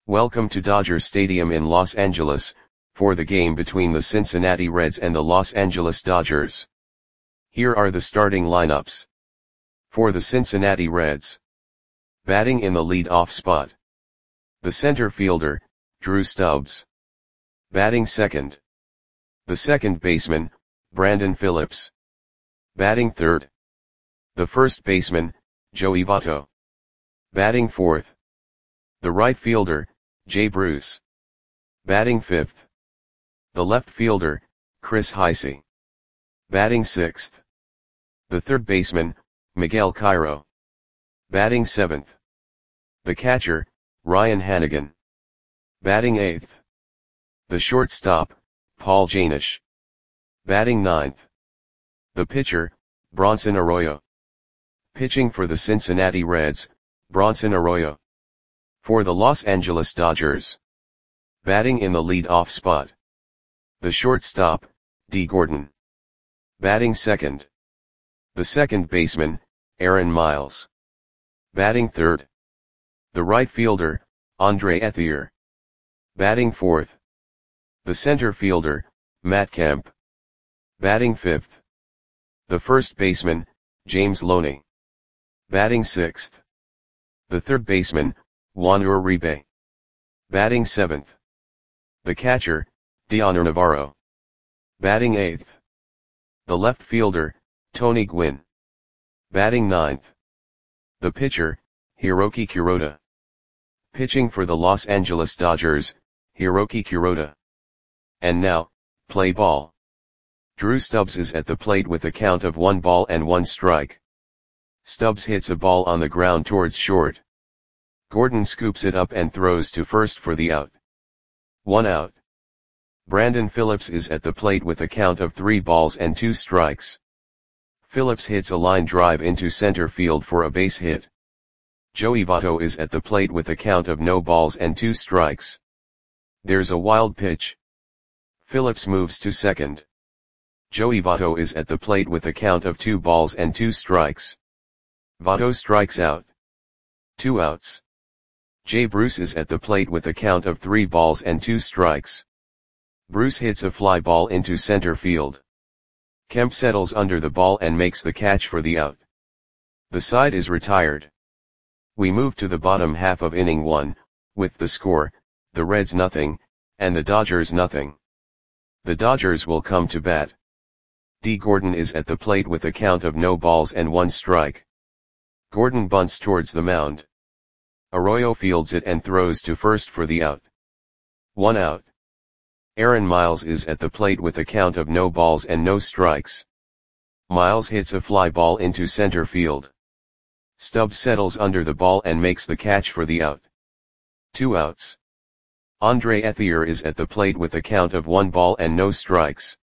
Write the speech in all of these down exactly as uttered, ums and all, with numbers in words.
Welcome to Dodger Stadium in Los Angeles, for the game between the Cincinnati Reds and the Los Angeles Dodgers. Here are the starting lineups. For the Cincinnati Reds. Batting in the lead-off spot. The center fielder, Drew Stubbs. Batting second. The second baseman, Brandon Phillips. Batting third. The first baseman, Joey Votto. Batting fourth. The right fielder, Jay Bruce. Batting fifth. The left fielder, Chris Heisey. Batting sixth. The third baseman, Miguel Cairo. Batting seventh. The catcher, Ryan Hanigan. Batting eighth. The shortstop, Paul Janish. Batting ninth. The pitcher, Bronson Arroyo. Pitching for the Cincinnati Reds, Bronson Arroyo. For the Los Angeles Dodgers. Batting in the lead-off spot. The shortstop, Dee Gordon. Batting second. The second baseman, Aaron Miles. Batting third. The right fielder, Andre Ethier. Batting fourth. The center fielder, Matt Kemp. Batting fifth. The first baseman, James Loney. Batting sixth. The third baseman, Juan Uribe. Batting seventh. The catcher, Dioner Navarro. Batting eighth. The left fielder, Tony Gwynn. Batting ninth. The pitcher, Hiroki Kuroda. Pitching for the Los Angeles Dodgers, Hiroki Kuroda. And now, play ball. Drew Stubbs is at the plate with a count of one ball and one strike. Stubbs hits a ball on the ground towards short. Gordon scoops it up and throws to first for the out. One out. Brandon Phillips is at the plate with a count of three balls and two strikes. Phillips hits a line drive into center field for a base hit. Joey Votto is at the plate with a count of no balls and two strikes. There's a wild pitch. Phillips moves to second. Joey Votto is at the plate with a count of two balls and two strikes. Votto strikes out. Two outs. Jay Bruce is at the plate with a count of three balls and two strikes. Bruce hits a fly ball into center field. Kemp settles under the ball and makes the catch for the out. The side is retired. We move to the bottom half of inning one, with the score, the Reds nothing, and the Dodgers nothing. The Dodgers will come to bat. Dee Gordon is at the plate with a count of no balls and one strike. Gordon bunts towards the mound. Arroyo fields it and throws to first for the out. One out. Aaron Miles is at the plate with a count of no balls and no strikes. Miles hits a fly ball into center field. Stubbs settles under the ball and makes the catch for the out. Two outs. Andre Ethier is at the plate with a count of one ball and no strikes.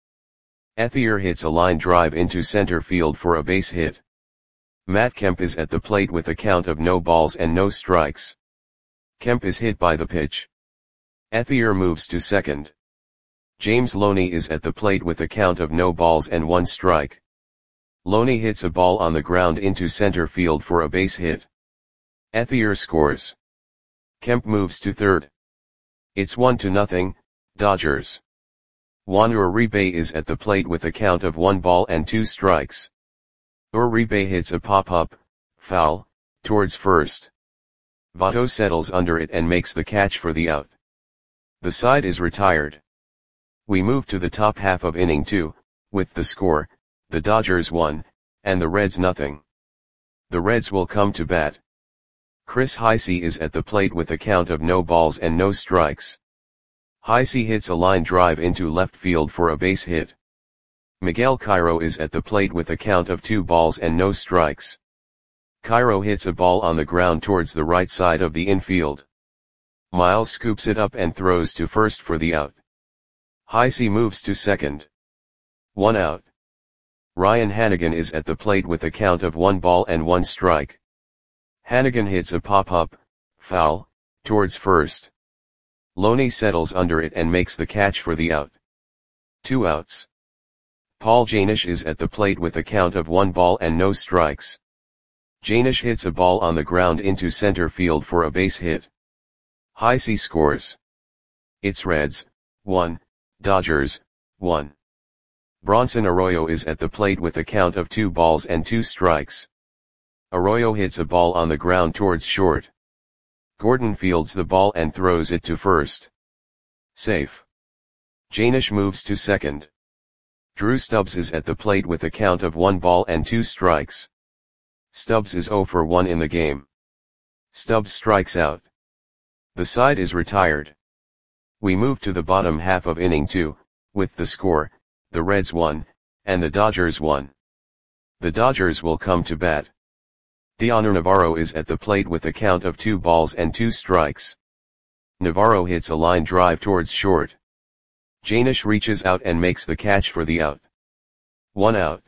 Ethier hits a line drive into center field for a base hit. Matt Kemp is at the plate with a count of no balls and no strikes. Kemp is hit by the pitch. Ethier moves to second. James Loney is at the plate with a count of no balls and one strike. Loney hits a ball on the ground into center field for a base hit. Ethier scores. Kemp moves to third. It's one to nothing, Dodgers. Juan Uribe is at the plate with a count of one ball and two strikes. Uribe hits a pop-up, foul, towards first. Votto settles under it and makes the catch for the out. The side is retired. We move to the top half of inning two, with the score, the Dodgers one, and the Reds nothing. The Reds will come to bat. Chris Heisey is at the plate with a count of no balls and no strikes. Heisey hits a line drive into left field for a base hit. Miguel Cairo is at the plate with a count of two balls and no strikes. Cairo hits a ball on the ground towards the right side of the infield. Miles scoops it up and throws to first for the out. Heisey moves to second. One out. Ryan Hanigan is at the plate with a count of one ball and one strike. Hanigan hits a pop-up, foul, towards first. Loney settles under it and makes the catch for the out. Two outs. Paul Janish is at the plate with a count of one ball and no strikes. Janish hits a ball on the ground into center field for a base hit. Heisey scores. It's Reds, one, Dodgers, one. Bronson Arroyo is at the plate with a count of two balls and two strikes. Arroyo hits a ball on the ground towards short. Gordon fields the ball and throws it to first. Safe. Janish moves to second. Drew Stubbs is at the plate with a count of one ball and two strikes. Stubbs is zero for one in the game. Stubbs strikes out. The side is retired. We move to the bottom half of inning two, with the score, the Reds won, and the Dodgers won. The Dodgers will come to bat. Dioner Navarro is at the plate with a count of two balls and two strikes. Navarro hits a line drive towards short. Janish reaches out and makes the catch for the out. One out.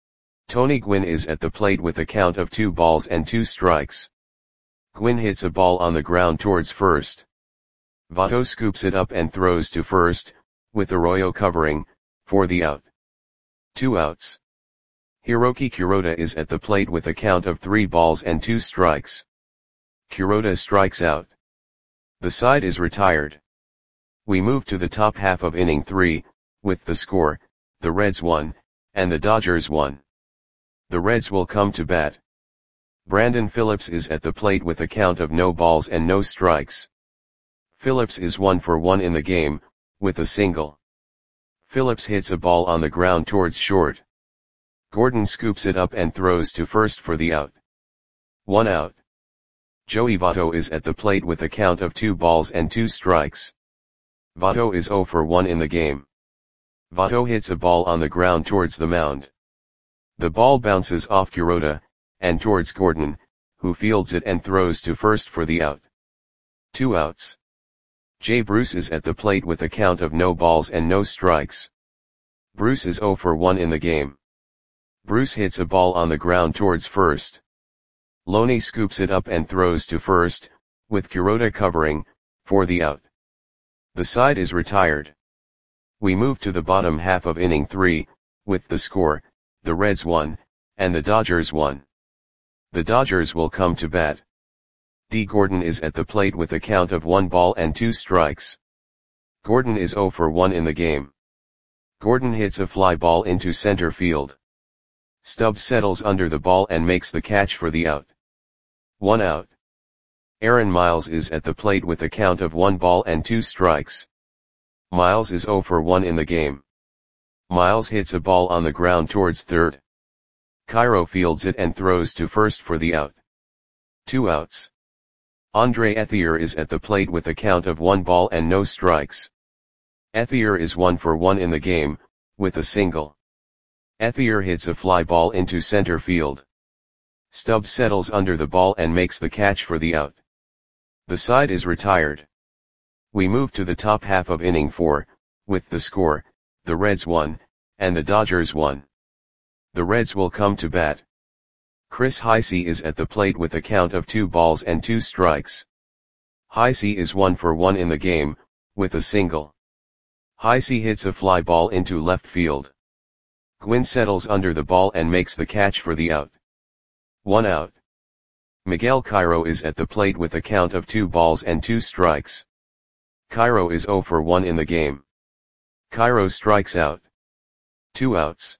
Tony Gwynn is at the plate with a count of two balls and two strikes. Gwynn hits a ball on the ground towards first. Votto scoops it up and throws to first, with Arroyo covering, for the out. Two outs. Hiroki Kuroda is at the plate with a count of three balls and two strikes. Kuroda strikes out. The side is retired. We move to the top half of inning three, with the score, the Reds won, and the Dodgers won. The Reds will come to bat. Brandon Phillips is at the plate with a count of no balls and no strikes. Phillips is one for one in the game, with a single. Phillips hits a ball on the ground towards short. Gordon scoops it up and throws to first for the out. One out. Joey Votto is at the plate with a count of two balls and two strikes. Votto is zero for one in the game. Votto hits a ball on the ground towards the mound. The ball bounces off Kuroda, and towards Gordon, who fields it and throws to first for the out. Two outs. Jay Bruce is at the plate with a count of no balls and no strikes. Bruce is zero for one in the game. Bruce hits a ball on the ground towards first. Loney scoops it up and throws to first, with Kuroda covering, for the out. The side is retired. We move to the bottom half of inning three, with the score, the Reds won, and the Dodgers won. The Dodgers will come to bat. D. Gordon is at the plate with a count of one ball and two strikes. Gordon is zero for one in the game. Gordon hits a fly ball into center field. Stubbs settles under the ball and makes the catch for the out. One out. Aaron Miles is at the plate with a count of one ball and two strikes. Miles is zero for one in the game. Miles hits a ball on the ground towards third. Cairo fields it and throws to first for the out. Two outs. Andre Ethier is at the plate with a count of one ball and no strikes. Ethier is one for one in the game, with a single. Ethier hits a fly ball into center field. Stubbs settles under the ball and makes the catch for the out. The side is retired. We move to the top half of inning four, with the score, the Reds won, and the Dodgers won. The Reds will come to bat. Chris Heisey is at the plate with a count of two balls and two strikes. Heisey is one for one in the game, with a single. Heisey hits a fly ball into left field. Gwynn settles under the ball and makes the catch for the out. One out. Miguel Cairo is at the plate with a count of two balls and two strikes. Cairo is zero for one in the game. Cairo strikes out. Two outs.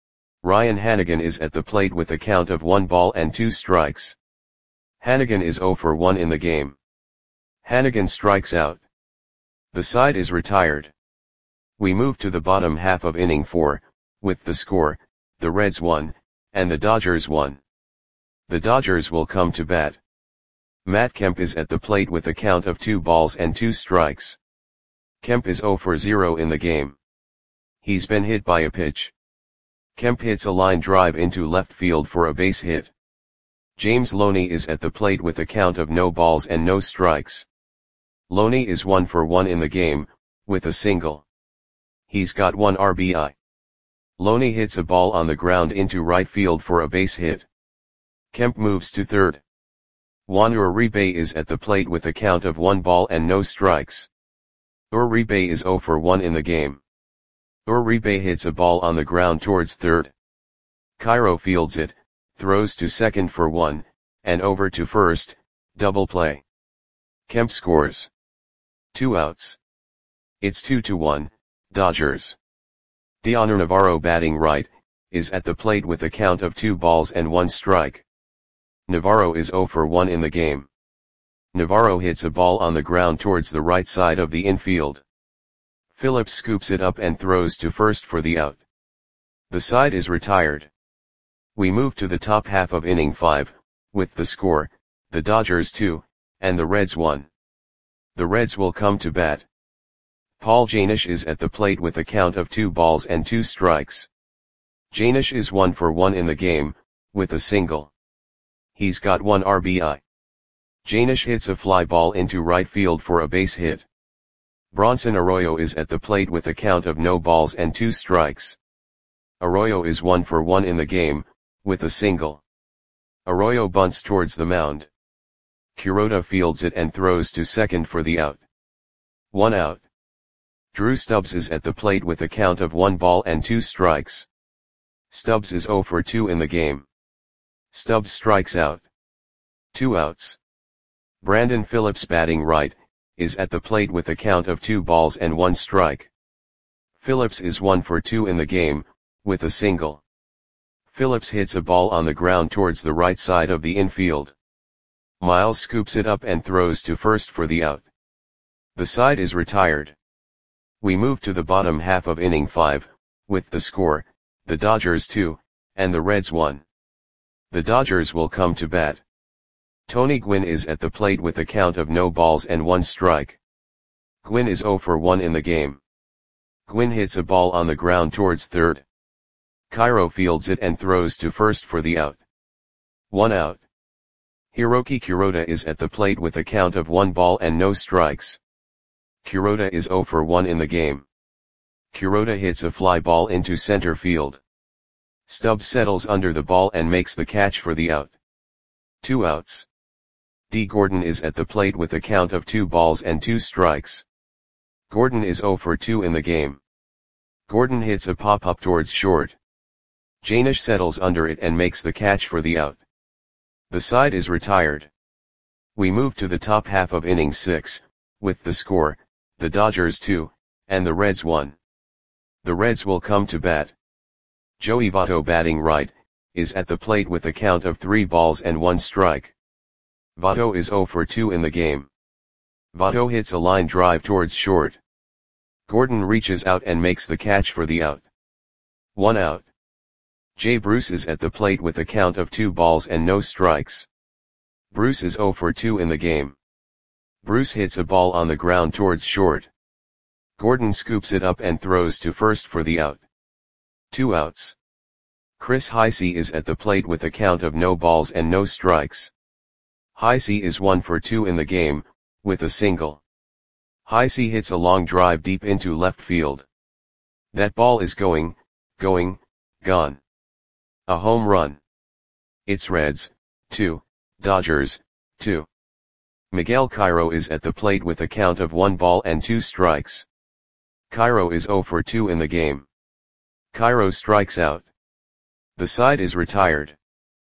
Ryan Hanigan is at the plate with a count of one ball and two strikes. Hanigan is zero for one in the game. Hanigan strikes out. The side is retired. We move to the bottom half of inning four, with the score, the Reds won, and the Dodgers won. The Dodgers will come to bat. Matt Kemp is at the plate with a count of two balls and two strikes. Kemp is zero for zero in the game. He's been hit by a pitch. Kemp hits a line drive into left field for a base hit. James Loney is at the plate with a count of no balls and no strikes. Loney is one for one in the game, with a single. He's got one R B I. Loney hits a ball on the ground into right field for a base hit. Kemp moves to third. Juan Uribe is at the plate with a count of one ball and no strikes. Uribe is zero for one in the game. Uribe hits a ball on the ground towards third. Cairo fields it, throws to second for one, and over to first, double play. Kemp scores. Two outs. It's two to one, Dodgers. Dioner Navarro batting right, is at the plate with a count of two balls and one strike. Navarro is oh for one in the game. Navarro hits a ball on the ground towards the right side of the infield. Phillips scoops it up and throws to first for the out. The side is retired. We move to the top half of inning five, with the score, the Dodgers two, and the Reds one. The Reds will come to bat. Paul Janish is at the plate with a count of two balls and two strikes. Janish is one for one in the game, with a single. He's got one R B I. Janish hits a fly ball into right field for a base hit. Bronson Arroyo is at the plate with a count of no balls and two strikes. Arroyo is one for one in the game, with a single. Arroyo bunts towards the mound. Kuroda fields it and throws to second for the out. One out. Drew Stubbs is at the plate with a count of one ball and two strikes. Stubbs is oh for two in the game. Stubbs strikes out. Two outs. Brandon Phillips batting right, is at the plate with a count of two balls and one strike. Phillips is one for two in the game, with a single. Phillips hits a ball on the ground towards the right side of the infield. Miles scoops it up and throws to first for the out. The side is retired. We move to the bottom half of inning five, with the score, the Dodgers two, and the Reds one. The Dodgers will come to bat. Tony Gwynn is at the plate with a count of no balls and one strike. Gwynn is oh for one in the game. Gwynn hits a ball on the ground towards third. Cairo fields it and throws to first for the out. One out. Hiroki Kuroda is at the plate with a count of one ball and no strikes. Kuroda is oh for one in the game. Kuroda hits a fly ball into center field. Stubbs settles under the ball and makes the catch for the out. Two outs. D. Gordon is at the plate with a count of two balls and two strikes. Gordon is oh for two in the game. Gordon hits a pop-up towards short. Janish settles under it and makes the catch for the out. The side is retired. We move to the top half of inning six, with the score, the Dodgers two, and the Reds one. The Reds will come to bat. Joey Votto batting right, is at the plate with a count of three balls and one strike. Votto is oh for two in the game. Votto hits a line drive towards short. Gordon reaches out and makes the catch for the out. One out. Jay Bruce is at the plate with a count of two balls and no strikes. Bruce is oh for two in the game. Bruce hits a ball on the ground towards short. Gordon scoops it up and throws to first for the out. Two outs. Chris Heisey is at the plate with a count of no balls and no strikes. Heisey is one for two in the game, with a single. Heisey hits a long drive deep into left field. That ball is going, going, gone. A home run. It's Reds, two, Dodgers, two. Miguel Cairo is at the plate with a count of one ball and two strikes. Cairo is oh for two in the game. Cairo strikes out. The side is retired.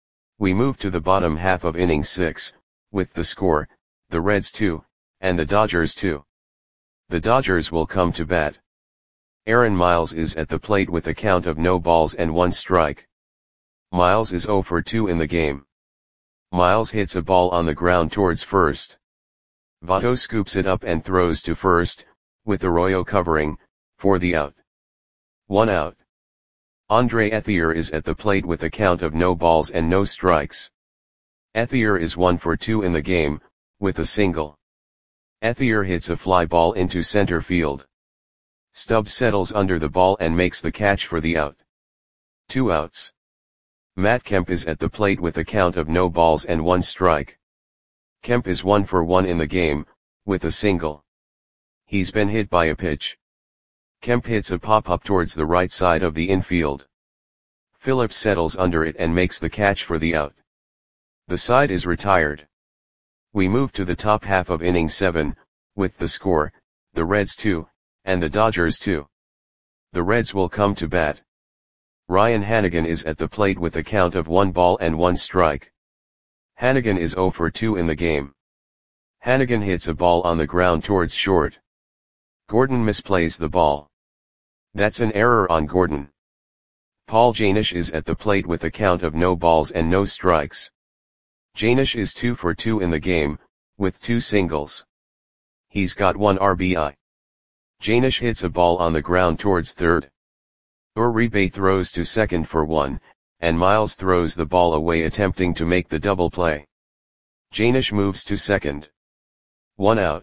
We move to the bottom half of inning six, with the score, the Reds two, and the Dodgers two. The Dodgers will come to bat. Aaron Miles is at the plate with a count of no balls and one strike. Miles is oh for two in the game. Miles hits a ball on the ground towards first. Votto scoops it up and throws to first, with Arroyo covering, for the out. One out. Andre Ethier is at the plate with a count of no balls and no strikes. Ethier is one for two in the game, with a single. Ethier hits a fly ball into center field. Stubbs settles under the ball and makes the catch for the out. Two outs. Matt Kemp is at the plate with a count of no balls and one strike. Kemp is one for one in the game, with a single. He's been hit by a pitch. Kemp hits a pop-up towards the right side of the infield. Phillips settles under it and makes the catch for the out. The side is retired. We move to the top half of inning seven, with the score, the Reds two, and the Dodgers two. The Reds will come to bat. Ryan Hanigan is at the plate with a count of one ball and one strike. Hanigan is oh for two in the game. Hannigan hits a ball on the ground towards short. Gordon misplays the ball. That's an error on Gordon. Paul Janish is at the plate with a count of no balls and no strikes. Janish is two for two in the game, with two singles. He's got one R B I. Janish hits a ball on the ground towards third. Uribe throws to second for one, and Miles throws the ball away attempting to make the double play. Janish moves to second. One out.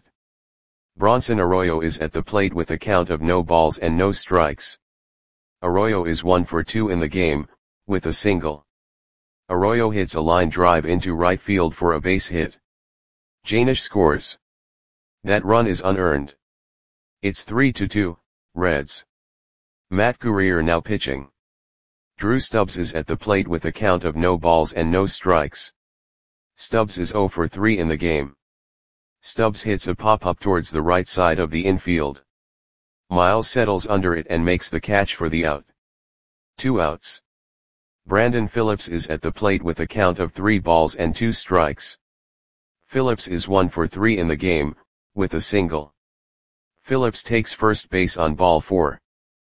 Bronson Arroyo is at the plate with a count of no balls and no strikes. Arroyo is one for two in the game, with a single. Arroyo hits a line drive into right field for a base hit. Janish scores. That run is unearned. It's three to two, Reds. Matt Guerrier now pitching. Drew Stubbs is at the plate with a count of no balls and no strikes. Stubbs is zero for three in the game. Stubbs hits a pop-up towards the right side of the infield. Miles settles under it and makes the catch for the out. Two outs. Brandon Phillips is at the plate with a count of three balls and two strikes. Phillips is one for three in the game, with a single. Phillips takes first base on ball four.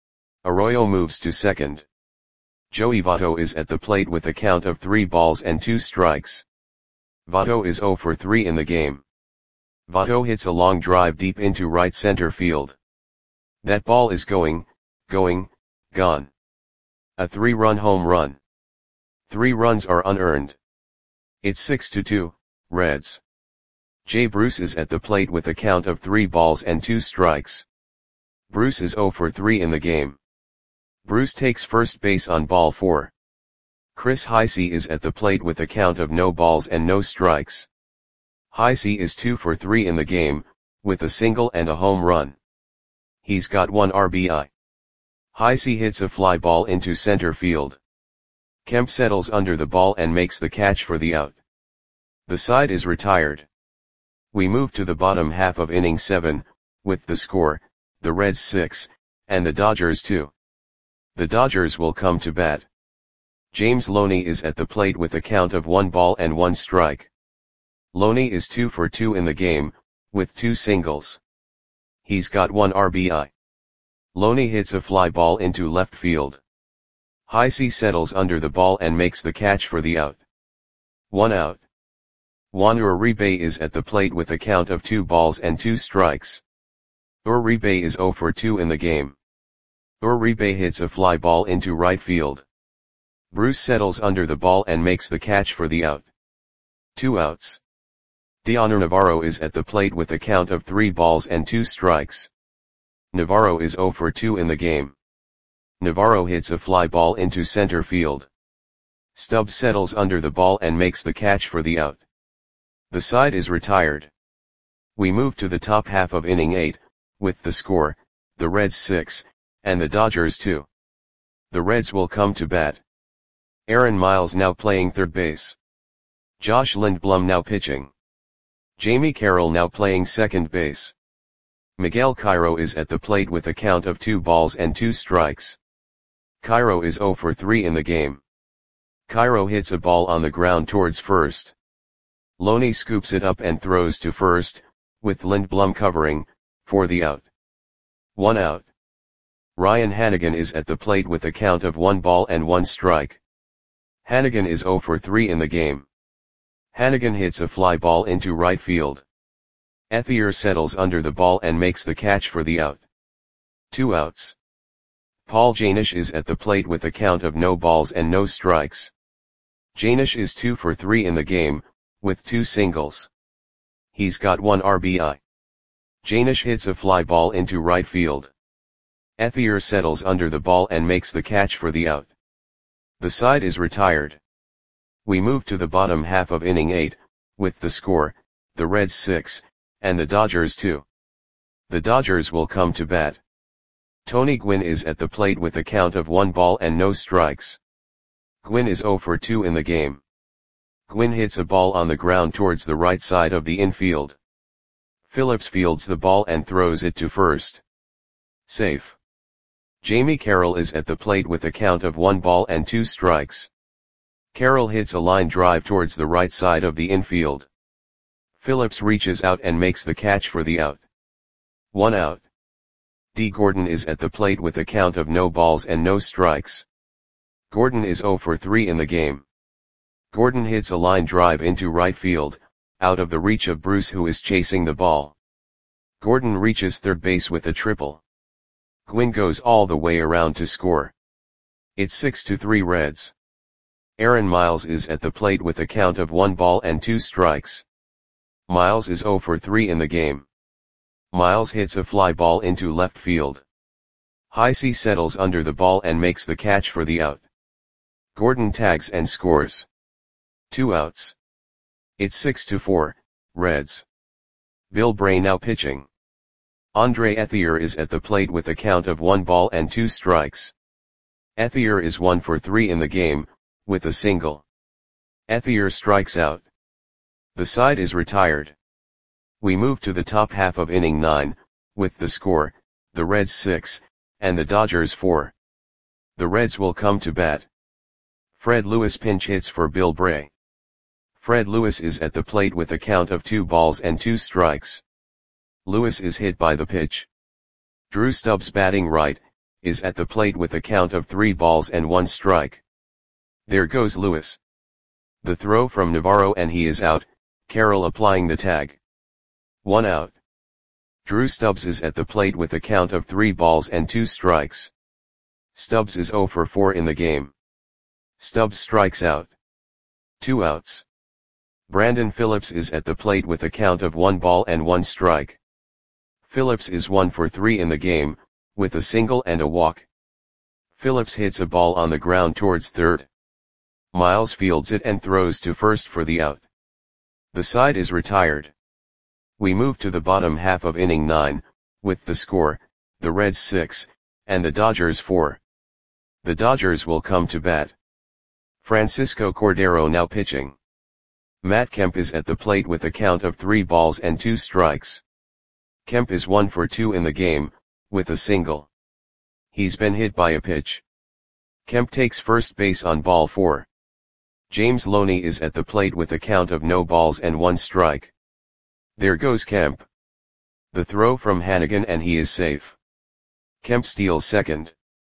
Arroyo moves to second. Joey Votto is at the plate with a count of three balls and two strikes. Votto is zero for three in the game. Votto hits a long drive deep into right center field. That ball is going, going, gone. A three-run home run. Three runs are unearned. It's six to two, Reds. Jay Bruce is at the plate with a count of three balls and two strikes. Bruce is zero for three in the game. Bruce takes first base on ball four. Chris Heisey is at the plate with a count of no balls and no strikes. Heisey is two for three in the game, with a single and a home run. He's got one R B I. Heisey hits a fly ball into center field. Kemp settles under the ball and makes the catch for the out. The side is retired. We move to the bottom half of inning seven, with the score, the Reds six, and the Dodgers two. The Dodgers will come to bat. James Loney is at the plate with a count of one ball and one strike. Loney is two for two in the game, with two singles. He's got one R B I. Loney hits a fly ball into left field. Heisey settles under the ball and makes the catch for the out. One out. Juan Uribe is at the plate with a count of two balls and two strikes. Uribe is zero for two in the game. Uribe hits a fly ball into right field. Bruce settles under the ball and makes the catch for the out. Two outs. Dioner Navarro is at the plate with a count of three balls and two strikes. Navarro is zero for two in the game. Navarro hits a fly ball into center field. Stubbs settles under the ball and makes the catch for the out. The side is retired. We move to the top half of inning eight, with the score, the Reds six, and the Dodgers two. The Reds will come to bat. Aaron Miles now playing third base. Josh Lindblom now pitching. Jamie Carroll now playing second base. Miguel Cairo is at the plate with a count of two balls and two strikes. Cairo is zero for three in the game. Cairo hits a ball on the ground towards first. Loney scoops it up and throws to first, with Lindblom covering, for the out. One out. Ryan Hannigan is at the plate with a count of one ball and one strike. Hannigan is zero for three in the game. Hannigan hits a fly ball into right field. Ethier settles under the ball and makes the catch for the out. Two outs. Paul Janish is at the plate with a count of no balls and no strikes. Janish is two for three in the game, with two singles. He's got one R B I. Janish hits a fly ball into right field. Ethier settles under the ball and makes the catch for the out. The side is retired. We move to the bottom half of inning eight, with the score, the Reds six, and the Dodgers two. The Dodgers will come to bat. Tony Gwynn is at the plate with a count of one ball and no strikes. Gwynn is zero for two in the game. Gwynn hits a ball on the ground towards the right side of the infield. Phillips fields the ball and throws it to first. Safe. Jamie Carroll is at the plate with a count of one ball and two strikes. Carroll hits a line drive towards the right side of the infield. Phillips reaches out and makes the catch for the out. One out. Dee Gordon is at the plate with a count of no balls and no strikes. Gordon is zero for three in the game. Gordon hits a line drive into right field, out of the reach of Bruce, who is chasing the ball. Gordon reaches third base with a triple. Gwynn goes all the way around to score. It's six to three Reds. Aaron Miles is at the plate with a count of one ball and two strikes. Miles is zero for three in the game. Miles hits a fly ball into left field. Heisey settles under the ball and makes the catch for the out. Gordon tags and scores. Two outs. It's six to four, Reds. Bill Bray now pitching. Andre Ethier is at the plate with a count of one ball and two strikes. Ethier is one for three in the game, with a single. Ethier strikes out. The side is retired. We move to the top half of inning nine, with the score, the Reds six, and the Dodgers four. The Reds will come to bat. Fred Lewis pinch hits for Bill Bray. Fred Lewis is at the plate with a count of two balls and two strikes. Lewis is hit by the pitch. Drew Stubbs, batting right, is at the plate with a count of three balls and one strike. There goes Lewis. The throw from Navarro and he is out, Carroll applying the tag. One out. Drew Stubbs is at the plate with a count of three balls and two strikes. Stubbs is zero for four in the game. Stubbs strikes out. Two outs. Brandon Phillips is at the plate with a count of one ball and one strike. Phillips is one for three in the game, with a single and a walk. Phillips hits a ball on the ground towards third. Miles fields it and throws to first for the out. The side is retired. We move to the bottom half of inning nine, with the score, the Reds six, and the Dodgers four. The Dodgers will come to bat. Francisco Cordero now pitching. Matt Kemp is at the plate with a count of three balls and two strikes. Kemp is one for two in the game, with a single. He's been hit by a pitch. Kemp takes first base on ball four. James Loney is at the plate with a count of no balls and one strike. There goes Kemp. The throw from Hannigan and he is safe. Kemp steals second.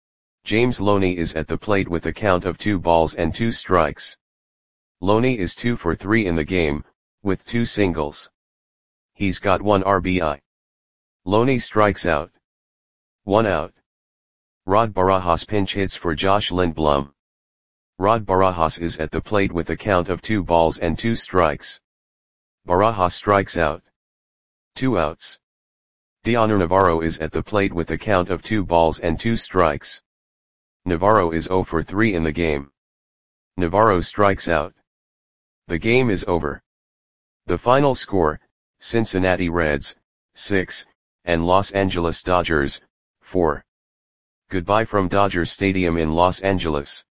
James Loney is at the plate with a count of two balls and two strikes. Loney is two for three in the game, with two singles. He's got one R B I. Loney strikes out. One out. Rod Barajas pinch hits for Josh Lindblom. Rod Barajas is at the plate with a count of two balls and two strikes. Barajas strikes out. Two outs. Dioner Navarro is at the plate with a count of two balls and two strikes. Navarro is zero for three in the game. Navarro strikes out. The game is over. The final score, Cincinnati Reds, six, and Los Angeles Dodgers, four. Goodbye from Dodger Stadium in Los Angeles.